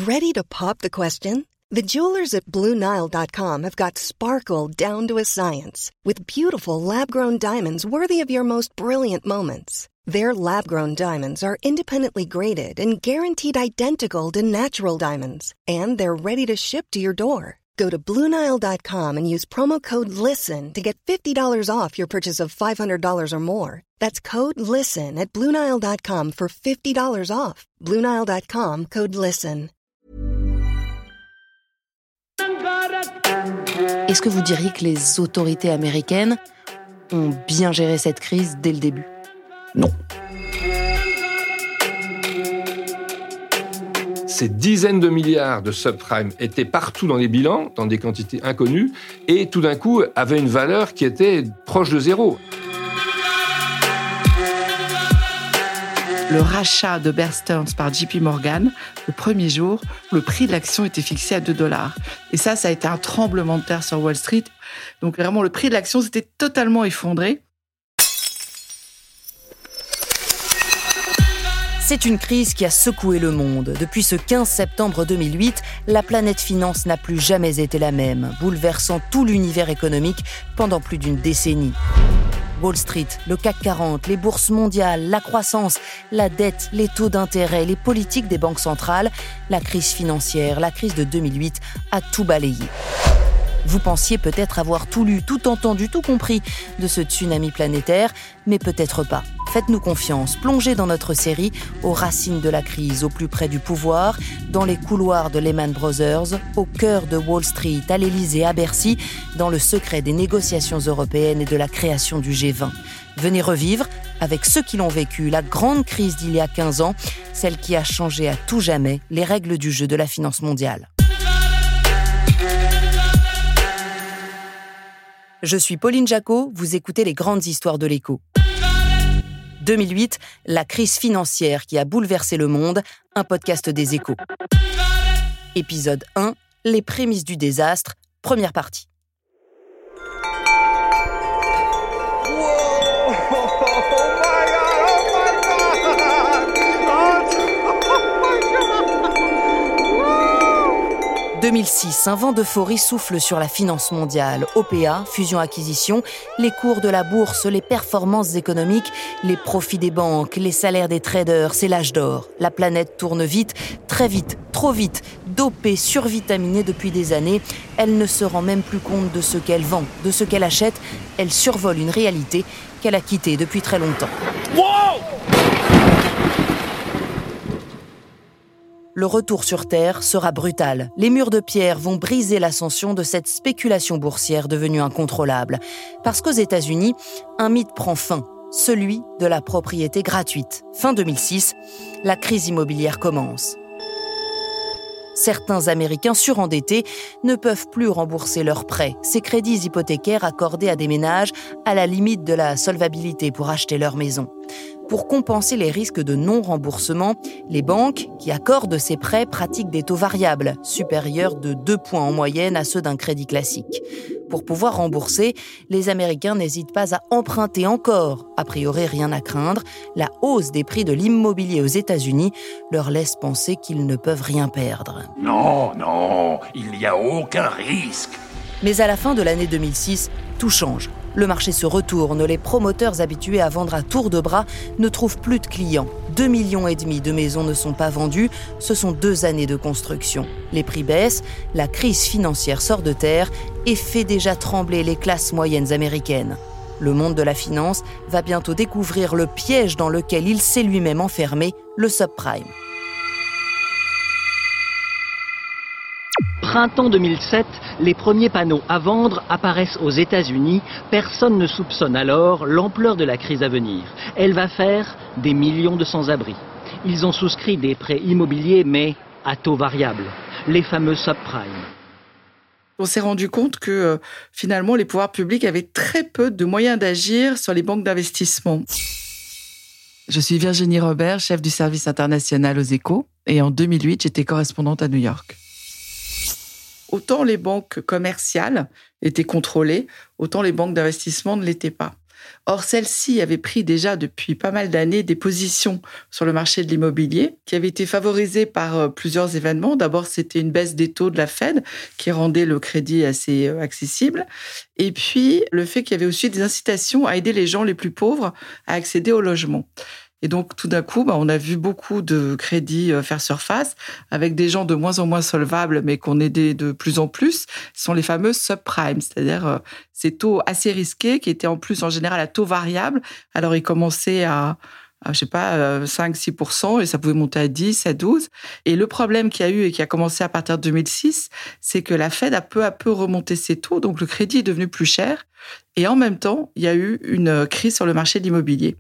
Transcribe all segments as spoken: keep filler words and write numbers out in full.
Ready to pop the question? The jewelers at Blue Nile dot com have got sparkle down to a science with beautiful lab-grown diamonds worthy of your most brilliant moments. Their lab-grown diamonds are independently graded and guaranteed identical to natural diamonds, and they're ready to ship to your door. Go to Blue Nile dot com and use promo code LISTEN to get fifty dollars off your purchase of five hundred dollars or more. That's code LISTEN at Blue Nile dot com for fifty dollars off. Blue Nile dot com, code LISTEN. Est-ce que vous diriez que les autorités américaines ont bien géré cette crise dès le début ? Non. Ces dizaines de milliards de subprimes étaient partout dans les bilans, dans des quantités inconnues, et tout d'un coup avaient une valeur qui était proche de zéro. Le rachat de Bear Stearns par J P Morgan, le premier jour, le prix de l'action était fixé à deux dollars. Et ça, ça a été un tremblement de terre sur Wall Street. Donc vraiment, le prix de l'action s'était totalement effondré. C'est une crise qui a secoué le monde. Depuis ce quinze septembre deux mille huit, la planète finance n'a plus jamais été la même, bouleversant tout l'univers économique pendant plus d'une décennie. Wall Street, le C A C quarante, les bourses mondiales, la croissance, la dette, les taux d'intérêt, les politiques des banques centrales, la crise financière, la crise de deux mille huit a tout balayé. Vous pensiez peut-être avoir tout lu, tout entendu, tout compris de ce tsunami planétaire, mais peut-être pas. Faites-nous confiance, plongez dans notre série aux racines de la crise, au plus près du pouvoir, dans les couloirs de Lehman Brothers, au cœur de Wall Street, à l'Élysée, à Bercy, dans le secret des négociations européennes et de la création du G vingt. Venez revivre, avec ceux qui l'ont vécu, la grande crise d'il y a quinze ans, celle qui a changé à tout jamais les règles du jeu de la finance mondiale. Je suis Pauline Jacot, vous écoutez les grandes histoires de l'écho. deux mille huit, la crise financière qui a bouleversé le monde, un podcast des Échos. Épisode un, les prémices du désastre, première partie. deux mille six, un vent d'euphorie souffle sur la finance mondiale. O P A, fusion-acquisition, les cours de la bourse, les performances économiques, les profits des banques, les salaires des traders, c'est l'âge d'or. La planète tourne vite, très vite, trop vite, dopée, survitaminée depuis des années. Elle ne se rend même plus compte de ce qu'elle vend, de ce qu'elle achète. Elle survole une réalité qu'elle a quittée depuis très longtemps. Wow! Le retour sur Terre sera brutal. Les murs de pierre vont briser l'ascension de cette spéculation boursière devenue incontrôlable. Parce qu'aux États-Unis, un mythe prend fin, celui de la propriété gratuite. Fin deux mille six, la crise immobilière commence. Certains Américains surendettés ne peuvent plus rembourser leurs prêts, ces crédits hypothécaires accordés à des ménages à la limite de la solvabilité pour acheter leur maison. Pour compenser les risques de non-remboursement, les banques qui accordent ces prêts pratiquent des taux variables, supérieurs de deux points en moyenne à ceux d'un crédit classique. Pour pouvoir rembourser, les Américains n'hésitent pas à emprunter encore. A priori, rien à craindre. La hausse des prix de l'immobilier aux États-Unis leur laisse penser qu'ils ne peuvent rien perdre. Non, non, il n'y a aucun risque. Mais à la fin de l'année deux mille six, tout change. Le marché se retourne, les promoteurs habitués à vendre à tour de bras ne trouvent plus de clients. Deux millions et demi de maisons ne sont pas vendues, ce sont deux années de construction. Les prix baissent, la crise financière sort de terre et fait déjà trembler les classes moyennes américaines. Le monde de la finance va bientôt découvrir le piège dans lequel il s'est lui-même enfermé, le subprime. Printemps deux mille sept, les premiers panneaux à vendre apparaissent aux États-Unis. Personne ne soupçonne alors l'ampleur de la crise à venir. Elle va faire des millions de sans-abri. Ils ont souscrit des prêts immobiliers, mais à taux variable, les fameux subprimes. On s'est rendu compte que euh, finalement, les pouvoirs publics avaient très peu de moyens d'agir sur les banques d'investissement. Je suis Virginie Robert, chef du service international aux Échos, et en deux mille huit, j'étais correspondante à New York. Autant les banques commerciales étaient contrôlées, autant les banques d'investissement ne l'étaient pas. Or, celle-ci avait pris déjà depuis pas mal d'années des positions sur le marché de l'immobilier qui avaient été favorisées par plusieurs événements. D'abord, c'était une baisse des taux de la Fed qui rendait le crédit assez accessible. Et puis, le fait qu'il y avait aussi des incitations à aider les gens les plus pauvres à accéder au logement. Et donc, tout d'un coup, bah, on a vu beaucoup de crédits faire surface avec des gens de moins en moins solvables, mais qu'on aidait de plus en plus. Ce sont les fameux subprimes, c'est-à-dire euh, ces taux assez risqués qui étaient en plus, en général, à taux variable. Alors, ils commençaient à, à je sais pas, cinq à six pour cent et ça pouvait monter à dix, à douze. Et le problème qu'il y a eu et qui a commencé à partir de deux mille six, c'est que la Fed a peu à peu remonté ses taux, donc le crédit est devenu plus cher. Et en même temps, il y a eu une crise sur le marché de l'immobilier.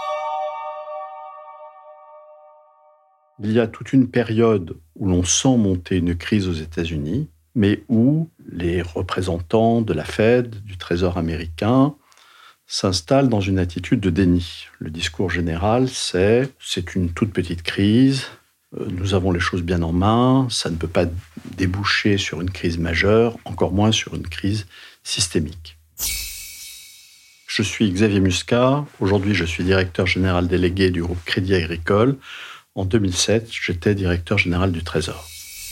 Il y a toute une période où l'on sent monter une crise aux États-Unis, mais où les représentants de la Fed, du Trésor américain, s'installent dans une attitude de déni. Le discours général, c'est « c'est une toute petite crise, nous avons les choses bien en main, ça ne peut pas déboucher sur une crise majeure, encore moins sur une crise systémique ». Je suis Xavier Muscat, aujourd'hui je suis directeur général délégué du groupe Crédit Agricole. En deux mille sept, j'étais directeur général du Trésor.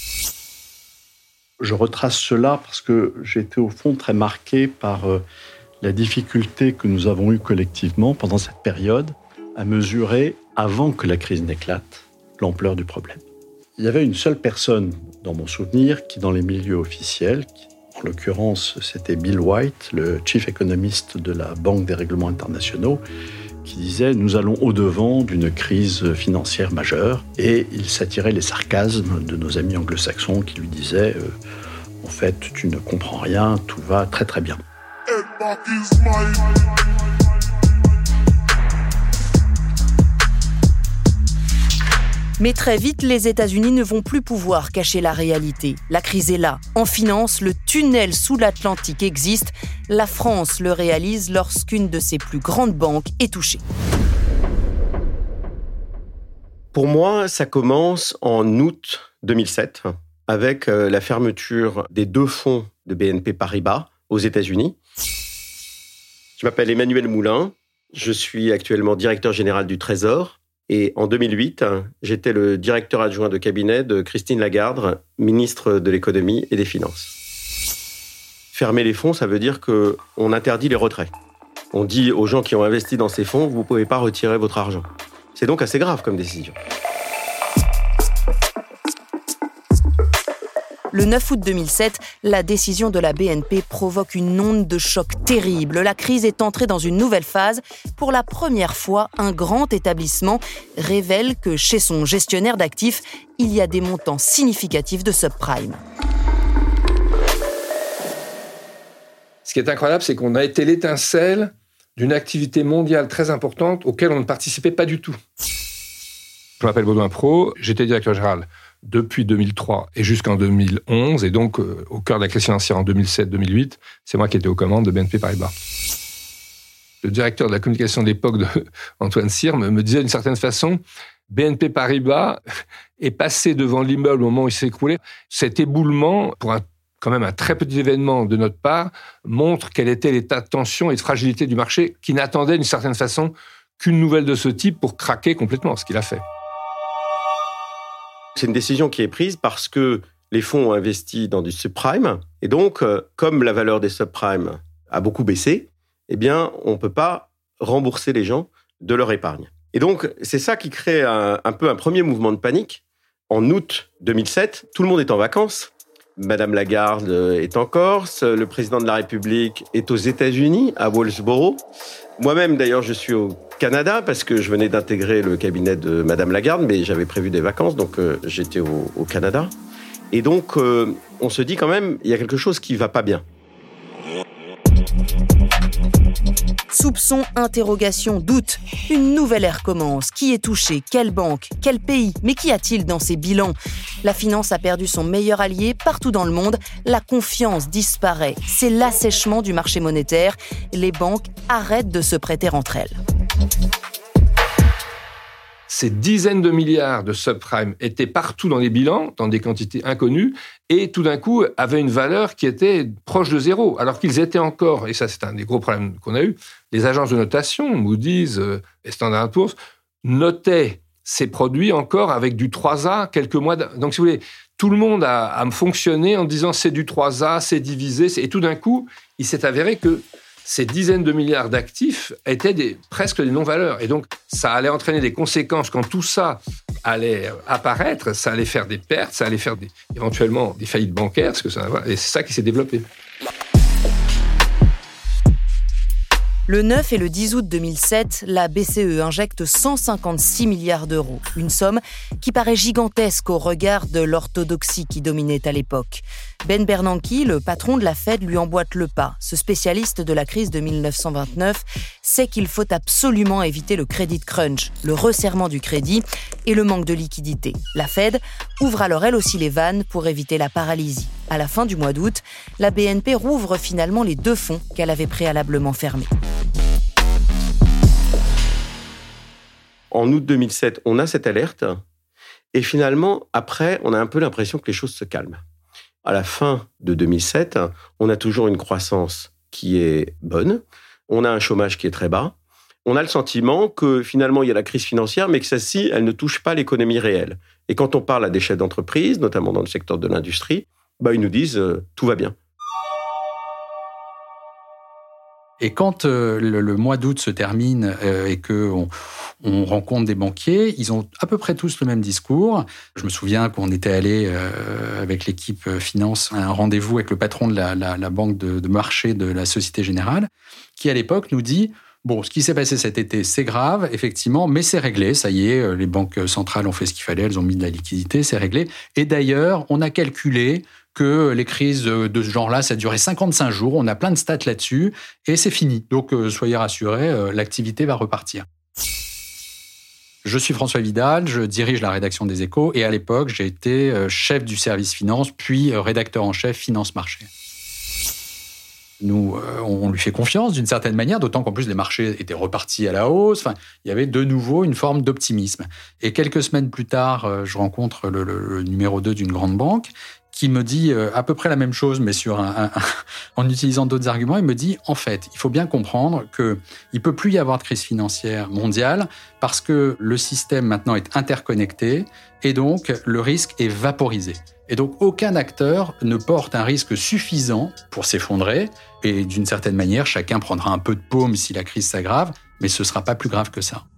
Je retrace cela parce que j'ai été au fond très marqué par la difficulté que nous avons eue collectivement pendant cette période à mesurer, avant que la crise n'éclate, l'ampleur du problème. Il y avait une seule personne dans mon souvenir qui, dans les milieux officiels, en l'occurrence c'était Bill White, le chief économiste de la Banque des règlements internationaux, qui disait « Nous allons au-devant d'une crise financière majeure ». Et il s'attirait les sarcasmes de nos amis anglo-saxons qui lui disaient euh, « En fait, tu ne comprends rien, tout va très très bien ». Mais très vite, les États-Unis ne vont plus pouvoir cacher la réalité. La crise est là. En finance, le tunnel sous l'Atlantique existe. La France le réalise lorsqu'une de ses plus grandes banques est touchée. Pour moi, ça commence en août deux mille sept, avec la fermeture des deux fonds de B N P Paribas aux États-Unis. Je m'appelle Emmanuel Moulin. Je suis actuellement directeur général du Trésor. Et en deux mille huit, j'étais le directeur adjoint de cabinet de Christine Lagarde, ministre de l'économie et des finances. Fermer les fonds, ça veut dire qu'on interdit les retraits. On dit aux gens qui ont investi dans ces fonds, vous ne pouvez pas retirer votre argent. C'est donc assez grave comme décision. Le neuf août deux mille sept, la décision de la B N P provoque une onde de choc terrible. La crise est entrée dans une nouvelle phase. Pour la première fois, un grand établissement révèle que chez son gestionnaire d'actifs, il y a des montants significatifs de subprime. Ce qui est incroyable, c'est qu'on a été l'étincelle d'une activité mondiale très importante auquel on ne participait pas du tout. Je m'appelle Baudouin Pro, j'étais directeur général depuis deux mille trois et jusqu'en deux mille onze, et donc euh, au cœur de la crise financière en deux mille sept deux mille huit, c'est moi qui étais aux commandes de B N P Paribas. Le directeur de la communication de l'époque, de Antoine Cyr, me, me disait d'une certaine façon, B N P Paribas est passé devant l'immeuble au moment où il s'est écroulé. Cet éboulement, pour un, quand même un très petit événement de notre part, montre quel était l'état de tension et de fragilité du marché qui n'attendait d'une certaine façon qu'une nouvelle de ce type pour craquer complètement, ce qu'il a fait. C'est une décision qui est prise parce que les fonds ont investi dans du subprime. Et donc, comme la valeur des subprimes a beaucoup baissé, eh bien, on ne peut pas rembourser les gens de leur épargne. Et donc, c'est ça qui crée un, un peu un premier mouvement de panique. En août deux mille sept, tout le monde est en vacances. Madame Lagarde est en Corse. Le président de la République est aux États-Unis, à Wellsboro. Moi-même, d'ailleurs, je suis au Canada parce que je venais d'intégrer le cabinet de Madame Lagarde, mais j'avais prévu des vacances, donc euh, j'étais au, au Canada. Et donc, euh, on se dit quand même, il y a quelque chose qui ne va pas bien. Soupçons, interrogations, doutes. Une nouvelle ère commence. Qui est touché ? Quelle banque ? Quel pays ? Mais qu'y a-t-il dans ces bilans ? La finance a perdu son meilleur allié partout dans le monde. La confiance disparaît. C'est l'assèchement du marché monétaire. Les banques arrêtent de se prêter entre elles. ces dizaines de milliards de subprimes étaient partout dans les bilans, dans des quantités inconnues, et tout d'un coup avaient une valeur qui était proche de zéro, alors qu'ils étaient encore, et ça c'est un des gros problèmes qu'on a eu, les agences de notation, Moody's et Standard and Poor's, notaient ces produits encore avec du trois A quelques mois. D'... Donc si vous voulez, tout le monde a, a fonctionné en disant c'est du trois A, c'est divisé, et tout d'un coup, il s'est avéré que ces dizaines de milliards d'actifs étaient des, presque des non-valeurs. Et donc, ça allait entraîner des conséquences quand tout ça allait apparaître, ça allait faire des pertes, ça allait faire des, éventuellement des faillites bancaires, parce que ça, et c'est ça qui s'est développé. Le neuf et le dix août deux mille sept, la B C E injecte cent cinquante-six milliards d'euros, une somme qui paraît gigantesque au regard de l'orthodoxie qui dominait à l'époque. Ben Bernanke, le patron de la Fed, lui emboîte le pas. Ce spécialiste de la crise de mille neuf cent vingt-neuf sait qu'il faut absolument éviter le credit crunch, le resserrement du crédit et le manque de liquidité. La Fed ouvre alors elle aussi les vannes pour éviter la paralysie. À la fin du mois d'août, la B N P rouvre finalement les deux fonds qu'elle avait préalablement fermés. En août deux mille sept, on a cette alerte et finalement, après, on a un peu l'impression que les choses se calment. À la fin de deux mille sept, on a toujours une croissance qui est bonne, on a un chômage qui est très bas, on a le sentiment que finalement, il y a la crise financière, mais que celle-ci, elle ne touche pas l'économie réelle. Et quand on parle à des chefs d'entreprise, notamment dans le secteur de l'industrie, bah, ils nous disent euh, « tout va bien ». Et quand euh, le, le mois d'août se termine euh, et qu'on on rencontre des banquiers, ils ont à peu près tous le même discours. Je me souviens qu'on était allé euh, avec l'équipe finance à un rendez-vous avec le patron de la, la, la banque de, de marché de la Société Générale, qui à l'époque nous dit « Bon, ce qui s'est passé cet été, c'est grave, effectivement, mais c'est réglé. Ça y est, les banques centrales ont fait ce qu'il fallait, elles ont mis de la liquidité, c'est réglé. Et d'ailleurs, on a calculé que les crises de ce genre-là, ça durait cinquante-cinq jours. On a plein de stats là-dessus et c'est fini. Donc, euh, soyez rassurés, euh, l'activité va repartir. » Je suis François Vidal, je dirige la rédaction des Échos et à l'époque, j'ai été euh, chef du service finance, puis euh, rédacteur en chef finance-marché. Nous, euh, on lui fait confiance d'une certaine manière, d'autant qu'en plus les marchés étaient repartis à la hausse. Enfin, il y avait de nouveau une forme d'optimisme. Et quelques semaines plus tard, euh, je rencontre le, le, le numéro deux d'une grande banque qui me dit euh, à peu près la même chose, mais sur un, un, en utilisant d'autres arguments. Il me dit, en fait, il faut bien comprendre qu'il ne peut plus y avoir de crise financière mondiale parce que le système maintenant est interconnecté et donc le risque est vaporisé. Et donc, aucun acteur ne porte un risque suffisant pour s'effondrer. Et d'une certaine manière, chacun prendra un peu de paume si la crise s'aggrave, mais ce ne sera pas plus grave que ça.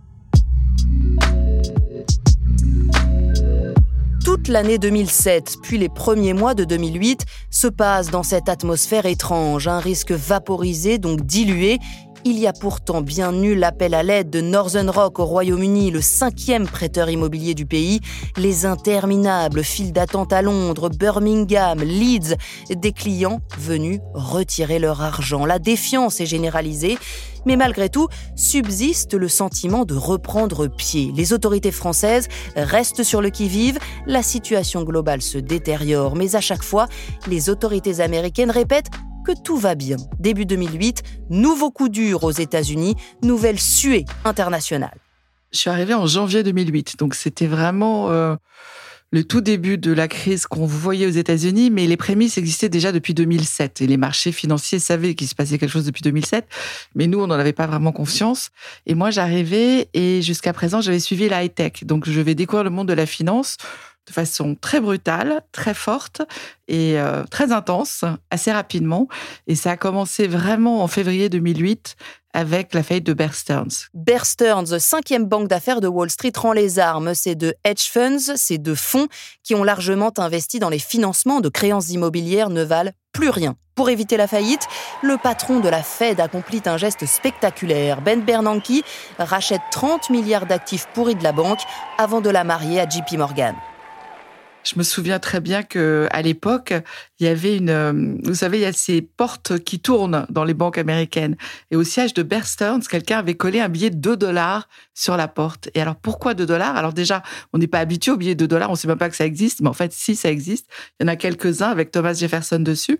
Toute l'année deux mille sept, puis les premiers mois de deux mille huit, se passent dans cette atmosphère étrange, un risque vaporisé, donc dilué. Il y a pourtant bien nul appel à l'aide de Northern Rock au Royaume-Uni, le cinquième prêteur immobilier du pays, les interminables files d'attente à Londres, Birmingham, Leeds, des clients venus retirer leur argent. La défiance est généralisée, mais malgré tout, subsiste le sentiment de reprendre pied. Les autorités françaises restent sur le qui-vive, la situation globale se détériore, mais à chaque fois, les autorités américaines répètent que tout va bien. Début deux mille huit, nouveau coup dur aux États-Unis, nouvelle suée internationale. Je suis arrivée en janvier deux mille huit, donc c'était vraiment euh, le tout début de la crise qu'on voyait aux États-Unis, mais les prémices existaient déjà depuis deux mille sept et les marchés financiers savaient qu'il se passait quelque chose depuis deux mille sept, mais nous, on n'en avait pas vraiment confiance. Et moi, j'arrivais et jusqu'à présent, j'avais suivi la high-tech, donc je vais découvrir le monde de la finance de façon très brutale, très forte et euh, très intense, assez rapidement. Et ça a commencé vraiment en février deux mille huit avec la faillite de Bear Stearns. Bear Stearns, cinquième banque d'affaires de Wall Street, rend les armes. Ces deux hedge funds, ces deux fonds qui ont largement investi dans les financements de créances immobilières ne valent plus rien. Pour éviter la faillite, le patron de la Fed accomplit un geste spectaculaire. Ben Bernanke rachète trente milliards d'actifs pourris de la banque avant de la marier à J P Morgan. Je me souviens très bien qu'à l'époque, il y avait une... Vous savez, il y a ces portes qui tournent dans les banques américaines. Et au siège de Bear Stearns, quelqu'un avait collé un billet de deux dollars sur la porte. Et alors, pourquoi deux dollars ? Alors déjà, on n'est pas habitué aux billets de deux dollars, on ne sait même pas que ça existe. Mais en fait, si, ça existe. Il y en a quelques-uns avec Thomas Jefferson dessus.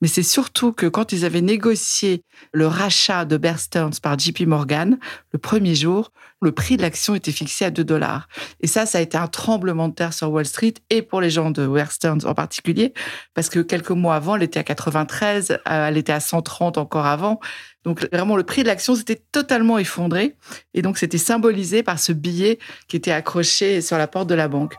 Mais c'est surtout que quand ils avaient négocié le rachat de Bear Stearns par J P Morgan, le premier jour, le prix de l'action était fixé à deux dollars. Et ça, ça a été un tremblement de terre sur Wall Street et pour les gens de Bear Stearns en particulier, parce que quelques mois avant, elle était à quatre-vingt-treize, elle était à cent trente encore avant. Donc vraiment, le prix de l'action s'était totalement effondré. Et donc, c'était symbolisé par ce billet qui était accroché sur la porte de la banque.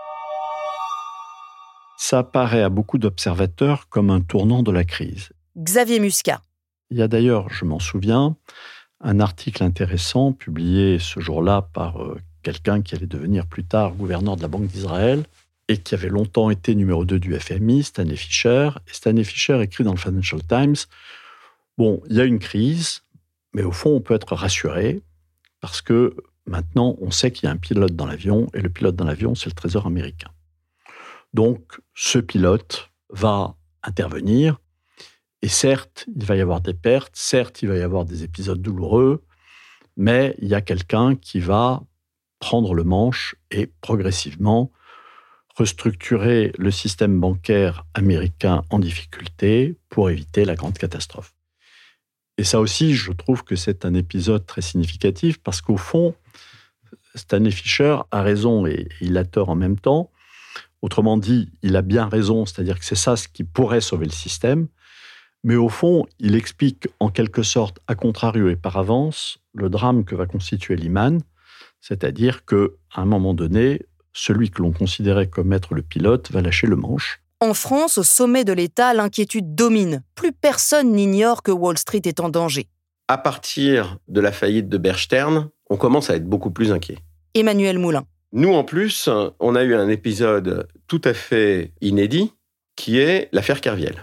Ça apparaît à beaucoup d'observateurs comme un tournant de la crise. Xavier Muscat. Il y a d'ailleurs, je m'en souviens, un article intéressant publié ce jour-là par euh, quelqu'un qui allait devenir plus tard gouverneur de la Banque d'Israël et qui avait longtemps été numéro deux du F M I, Stanley Fischer. Et Stanley Fischer écrit dans le Financial Times, bon, il y a une crise, mais au fond, on peut être rassuré parce que maintenant, on sait qu'il y a un pilote dans l'avion et le pilote dans l'avion, c'est le Trésor américain. Donc, ce pilote va intervenir et certes, il va y avoir des pertes, certes, il va y avoir des épisodes douloureux, mais il y a quelqu'un qui va prendre le manche et progressivement restructurer le système bancaire américain en difficulté pour éviter la grande catastrophe. Et ça aussi, je trouve que c'est un épisode très significatif parce qu'au fond, Stanley Fischer a raison et il a tort en même temps. Autrement dit, il a bien raison, c'est-à-dire que c'est ça ce qui pourrait sauver le système. Mais au fond, il explique en quelque sorte, à contrario et par avance, le drame que va constituer Lehman, c'est-à-dire qu'à un moment donné, celui que l'on considérait comme être le pilote va lâcher le manche. En France, au sommet de l'État, l'inquiétude domine. Plus personne n'ignore que Wall Street est en danger. À partir de la faillite de Bear Stearns, on commence à être beaucoup plus inquiet. Emmanuel Moulin. Nous, en plus, on a eu un épisode tout à fait inédit, qui est l'affaire Kerviel.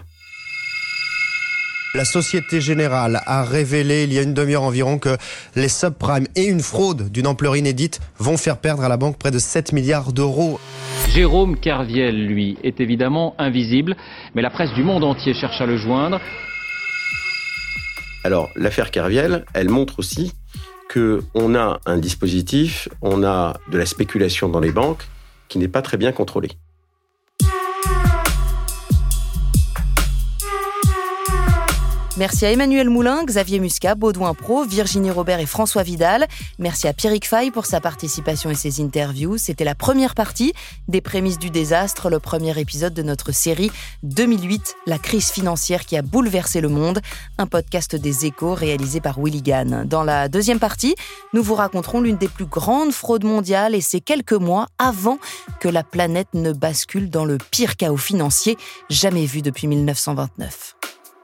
La Société Générale a révélé il y a une demi-heure environ que les subprimes et une fraude d'une ampleur inédite vont faire perdre à la banque près de sept milliards d'euros. Jérôme Kerviel, lui, est évidemment invisible, mais la presse du monde entier cherche à le joindre. Alors, l'affaire Kerviel, elle montre aussi qu'on a un dispositif, on a de la spéculation dans les banques qui n'est pas très bien contrôlée. Merci à Emmanuel Moulin, Xavier Muscat, Baudouin Pro, Virginie Robert et François Vidal. Merci à Pierrick Fay pour sa participation et ses interviews. C'était la première partie des prémices du désastre, le premier épisode de notre série deux mille huit, la crise financière qui a bouleversé le monde, un podcast des Échos réalisé par Willy Gann. Dans la deuxième partie, nous vous raconterons l'une des plus grandes fraudes mondiales et c'est quelques mois avant que la planète ne bascule dans le pire chaos financier jamais vu depuis mille neuf cent vingt-neuf.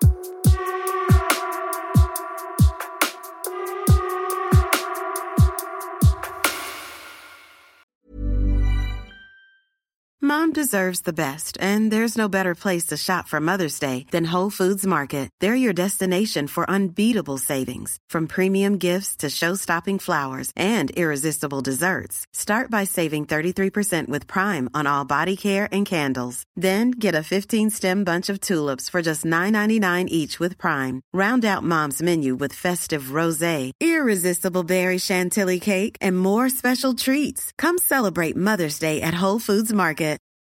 Mom deserves the best, and there's no better place to shop for Mother's Day than Whole Foods Market. They're your destination for unbeatable savings, from premium gifts to show-stopping flowers and irresistible desserts. Start by saving thirty-three percent with Prime on all body care and candles. Then get a fifteen-stem bunch of tulips for just nine ninety-nine each with Prime. Round out Mom's menu with festive rosé, irresistible berry chantilly cake, and more special treats. Come celebrate Mother's Day at Whole Foods Market.